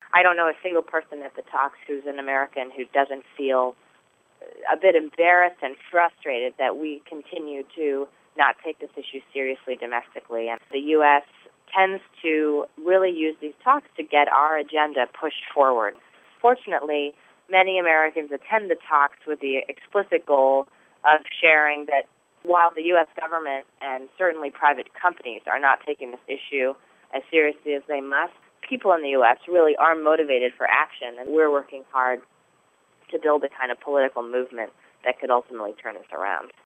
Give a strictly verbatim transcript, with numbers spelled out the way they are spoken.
I don't know a single person at the talks who's an American who doesn't feel a bit embarrassed and frustrated that we continue to not take this issue seriously domestically. And the U S tends to really use these talks to get our agenda pushed forward. Fortunately, many Americans attend the talks with the explicit goal of sharing that while the U S government and certainly private companies are not taking this issue as seriously as they must, people in the U S really are motivated for action, and we're working hard to build a kind of political movement that could ultimately turn this around.